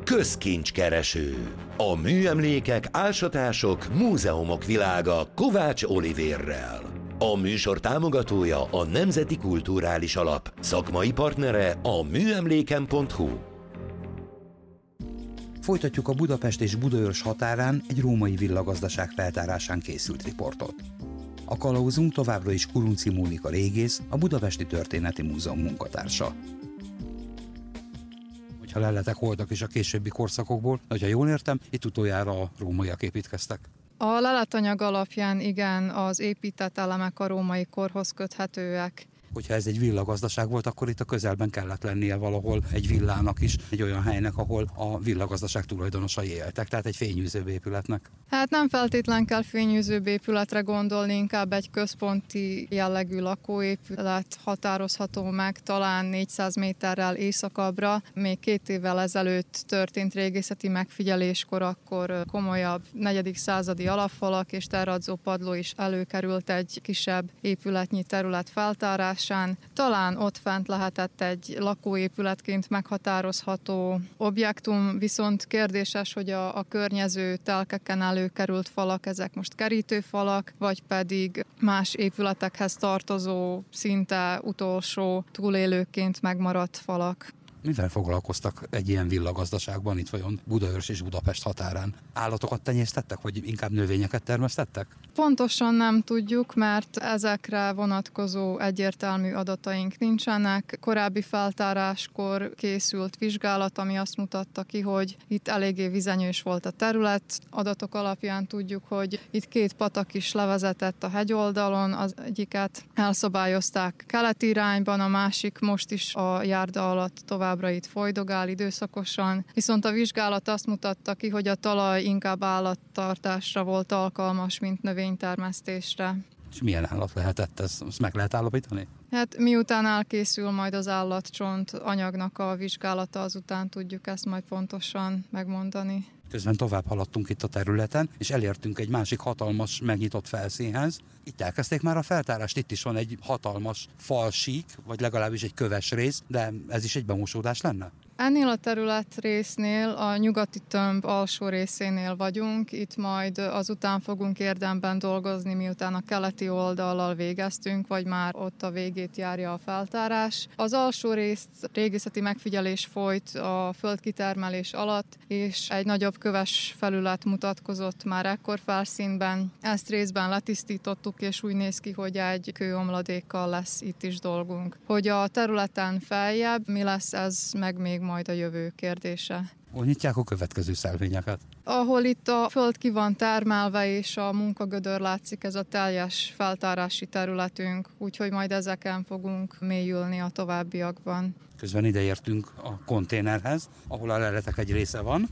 Közkincskereső. A műemlékek, ásatások, múzeumok világa Kovács Olivérrel. A műsor támogatója a Nemzeti Kulturális Alap, szakmai partnere a műemléken.hu. Folytatjuk a Budapest és Budaörs határán egy római villagazdaság feltárásán készült riportot. A kalauzunk továbbra is Kurunci Mónika régész, a Budapesti Történeti Múzeum munkatársa. Hogyha leletek voltak is a későbbi korszakokból, de ha jól értem, itt utoljára a rómaiak építkeztek. A leletanyag alapján igen, az épített elemek a római korhoz köthetőek. Hogyha ez egy villagazdaság volt, akkor itt a közelben kellett lennie valahol egy villának is, egy olyan helynek, ahol a villagazdaság tulajdonosai éltek, tehát egy fényűzőbb épületnek. Hát nem feltétlen kell fényűzőbb épületre gondolni, inkább egy központi jellegű lakóépület határozható meg, talán 400 méterrel északabbra. Még 2 évvel ezelőtt történt régészeti megfigyeléskor, akkor komolyabb 4. századi alapfalak és terradzó padló is előkerült egy kisebb épületnyi terület feltárásán. Talán ott fent lehetett egy lakóépületként meghatározható objektum, viszont kérdéses, hogy a környező telkeken előkerült falak, ezek most kerítőfalak, vagy pedig más épületekhez tartozó, szinte utolsó túlélőként megmaradt falak. Mivel foglalkoztak egy ilyen villagazdaságban, itt vajon Budaörs és Budapest határán? Állatokat tenyésztettek, vagy inkább növényeket termesztettek? Pontosan nem tudjuk, mert ezekre vonatkozó egyértelmű adataink nincsenek. Korábbi feltáráskor készült vizsgálat, ami azt mutatta ki, hogy itt eléggé vizenyős volt a terület. Adatok alapján tudjuk, hogy itt 2 patak is levezetett a hegyoldalon, az egyiket elszabályozták keleti irányban, a másik most is a járda alatt továbbra itt folydogál időszakosan, viszont a vizsgálat azt mutatta ki, hogy a talaj inkább állattartásra volt alkalmas, mint növénytermesztésre. És milyen állat lehetett ez? Azt meg lehet állapítani? Hát miután elkészül majd az állatcsont anyagnak a vizsgálata, azután tudjuk ezt majd pontosan megmondani. Közben tovább haladtunk itt a területen, és elértünk egy másik hatalmas megnyitott felszínhez. Itt elkezdték már a feltárást, itt is van egy hatalmas falsík, vagy legalábbis egy köves rész, de ez is egy bemosódás lenne? Ennél a területrésznél, a nyugati tömb alsó részénél vagyunk, itt majd azután fogunk érdemben dolgozni, miután a keleti oldallal végeztünk, vagy már ott a végét járja a feltárás. Az alsó részt régészeti megfigyelés folyt a földkitermelés alatt, és egy nagyobb köves felület mutatkozott már ekkor felszínben. Ezt részben letisztítottuk, és úgy néz ki, hogy egy kőomladékkal lesz itt is dolgunk. Hogy a területen feljebb mi lesz, ez meg még majd a jövő kérdése. Hol nyitják a következő szelvényeket? Ahol itt a föld ki van termelve, és a munkagödör látszik, ez a teljes feltárási területünk, úgyhogy majd ezeken fogunk mélyülni a továbbiakban. Közben ideértünk a konténerhez, ahol a leletek egy része van.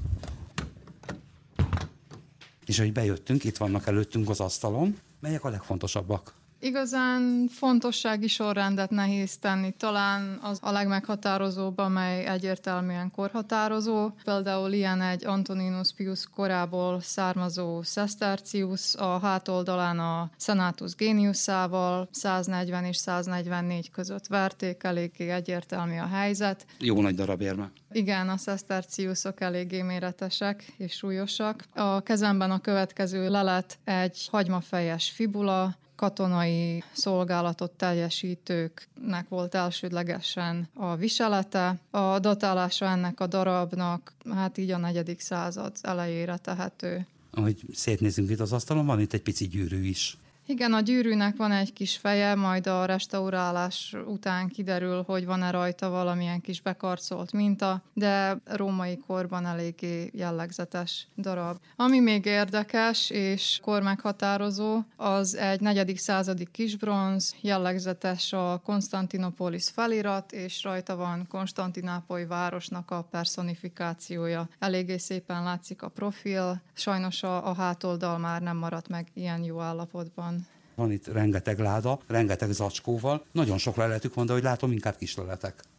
És ahogy bejöttünk, itt vannak előttünk az asztalon. Melyek a legfontosabbak? Igazán fontossági sorrendet nehéz tenni. Talán az a legmeghatározóbb, amely egyértelműen korhatározó. Például ilyen egy Antoninus Pius korából származó Sestertius, a hátoldalán a Senatus Geniusával 140 és 144 között verték, eléggé egyértelmű a helyzet. Jó nagy darab érme. Igen, a Sestertiusok eléggé méretesek és súlyosak. A kezemben a következő lelet egy hagymafejes fibula, katonai szolgálatot teljesítőknek volt elsődlegesen a viselete. A datálása ennek a darabnak hát így a 4. század elejére tehető. Ahogy szétnézünk itt az asztalon, van itt egy pici gyűrű is. Igen, a gyűrűnek van egy kis feje, majd a restaurálás után kiderül, hogy van-e rajta valamilyen kis bekarcolt minta, de római korban eléggé jellegzetes darab. Ami még érdekes és kormeghatározó, az egy 4. századi kisbronz, jellegzetes a Konstantinopolis felirat, és rajta van Konstantinápoly városnak a personifikációja. Eléggé szépen látszik a profil, sajnos a hátoldal már nem maradt meg ilyen jó állapotban. Van itt rengeteg láda, rengeteg zacskóval, nagyon sok leletük van, de hogy látom, inkább kis leletek.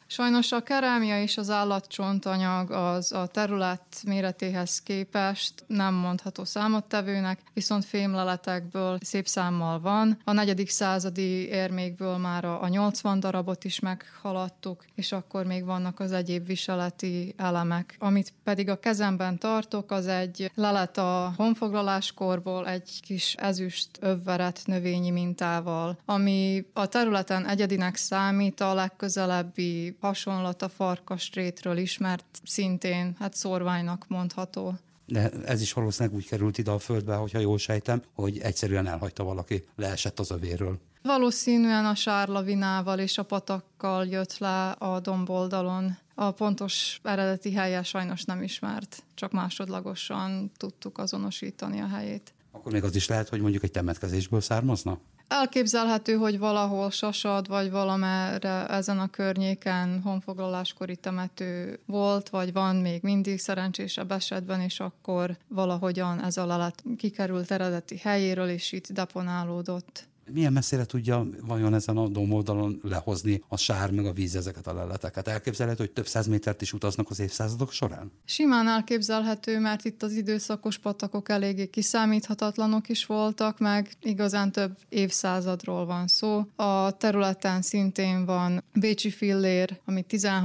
Sajnos a kerámia és az állatcsontanyag az a terület méretéhez képest nem mondható számottevőnek, viszont fémleletekből szép számmal van. A 4. századi érmékből már a 80 darabot is meghaladtuk, és akkor még vannak az egyéb viseleti elemek. Amit pedig a kezemben tartok, az egy lelet a honfoglaláskorból, egy kis ezüst övveret növényi mintával, ami a területen egyedinek számít, a legközelebbi hasonlat a farkasrétről ismert, szintén szórványnak mondható. De ez is valószínűleg úgy került ide a földbe, hogyha jól sejtem, hogy egyszerűen elhagyta valaki, leesett az övéről. Valószínűen a sárlavinával és a patakkal jött le a domboldalon. A pontos eredeti helye sajnos nem ismert, csak másodlagosan tudtuk azonosítani a helyét. Akkor még az is lehet, hogy mondjuk egy temetkezésből származna? Elképzelhető, hogy valahol Sasad, vagy valamerre ezen a környéken honfoglaláskori temető volt, vagy van még mindig szerencsésebb esetben, és akkor valahogyan ez a lelet kikerült eredeti helyéről, és itt deponálódott. Milyen messzire tudja vajon ezen a domboldalon lehozni a sár meg a víz ezeket a leleteket? Elképzelhető, hogy több száz métert is utaznak az évszázadok során? Simán elképzelhető, mert itt az időszakos patakok eléggé kiszámíthatatlanok is voltak, meg igazán több évszázadról van szó. A területen szintén van bécsi fillér, ami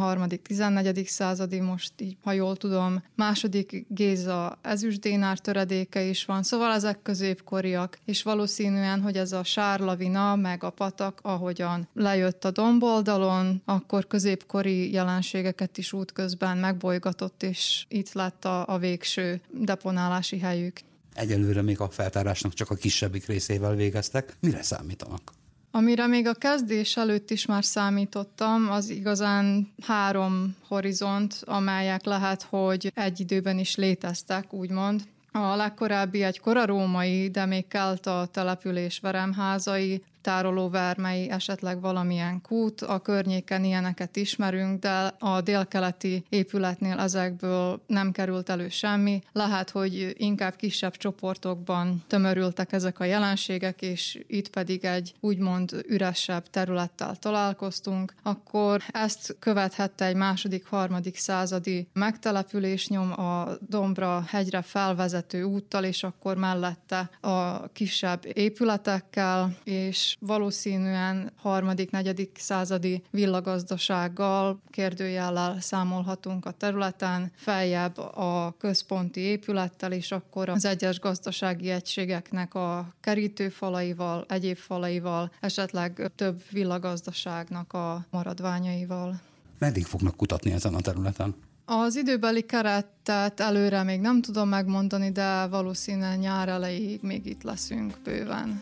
13.-14. századi, most így, ha jól tudom, második Géza ezüstdénár töredéke is van, szóval ezek középkoriak, és valószínűen, hogy ez a sárlavina, meg a patak, ahogyan lejött a domboldalon, akkor középkori jelenségeket is útközben megbolygatott, és itt lett a végső deponálási helyük. Egyelőre még a feltárásnak csak a kisebbik részével végeztek. Mire számítanak? Amire még a kezdés előtt is már számítottam, az igazán 3 horizont, amelyek lehet, hogy egy időben is léteztek, úgymond. A legkorábbi egy korarómai, de még kelta település veremházai, tárolóvermei, esetleg valamilyen kút. A környéken ilyeneket ismerünk, de a délkeleti épületnél ezekből nem került elő semmi. Lehet, hogy inkább kisebb csoportokban tömörültek ezek a jelenségek, és itt pedig egy úgymond üresebb területtel találkoztunk. Akkor ezt követhette egy 2.-3. századi megtelepülésnyom a dombra, hegyre felvezető úttal, és akkor mellette a kisebb épületekkel, és valószínűen 3.-4. századi villagazdasággal, kérdőjellel számolhatunk a területen, feljebb a központi épülettel, és akkor az egyes gazdasági egységeknek a kerítőfalaival, egyéb falaival, esetleg több villagazdaságnak a maradványaival. Meddig fognak kutatni ezen a területen? Az időbeli keretet előre még nem tudom megmondani, de valószínűleg nyár elejéig még itt leszünk bőven.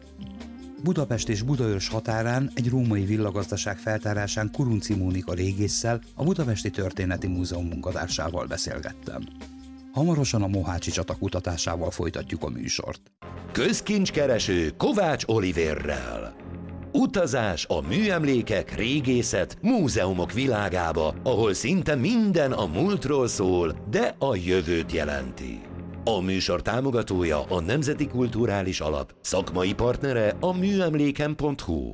Budapest és Budaörs határán egy római villagazdaság feltárásán Kurunci Mónika régésszel, a Budapesti Történeti Múzeum munkatársával beszélgettem. Hamarosan a Mohácsi csata kutatásával folytatjuk a műsort. Közkincskereső Kovács Olivérrel. Utazás a műemlékek, régészet, múzeumok világába, ahol szinte minden a múltról szól, de a jövőt jelenti. A műsor támogatója a Nemzeti Kulturális Alap, szakmai partnere a műemléken.hu.